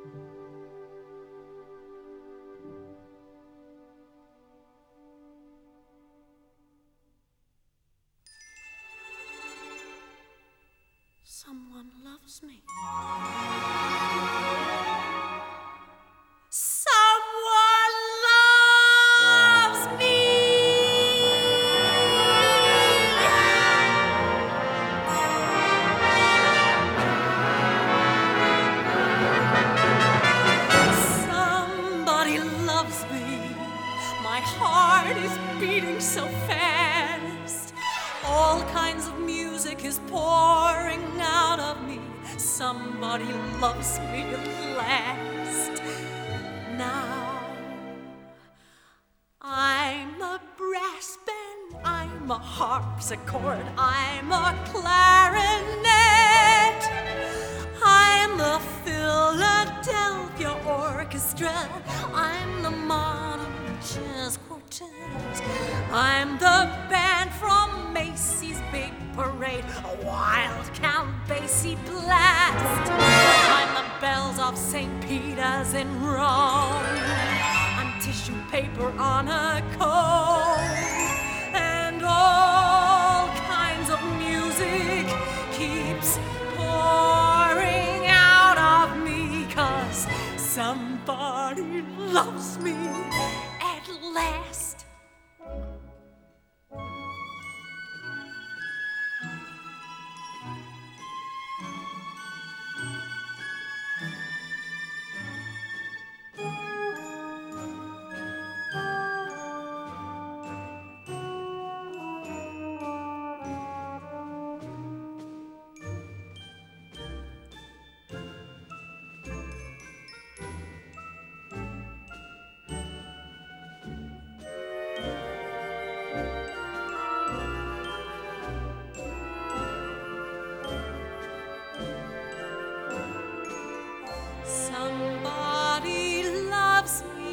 Someone loves me. Somebody loves me. My heart is beating so fast. All kinds of music is pouring out of me. Somebody loves me at last. Now I'm a brass band, I'm a harpsichord, I'm a clarinet, I'm the Philadelphia Orchestra, I'm the modern jazz quartet, I'm the band from Macy's Big Parade, a wild Count Basie blast. I'm the bells of St. Peter's in Rome, I'm tissue paper on a cone, and all kinds of music keeps pouring out of me, 'cause somebody loves me at last. Somebody loves me.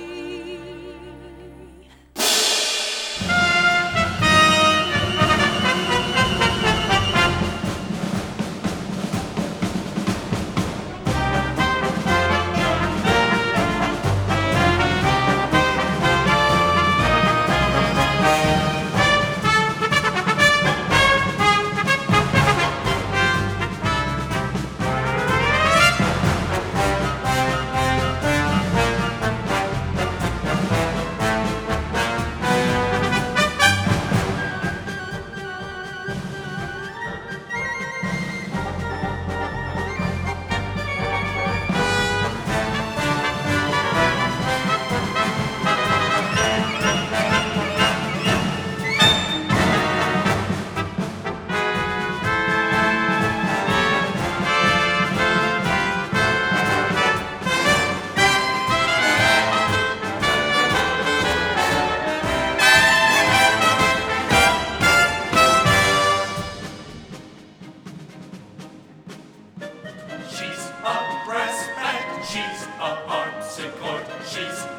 She's a brass band, she's a harpsichord, she's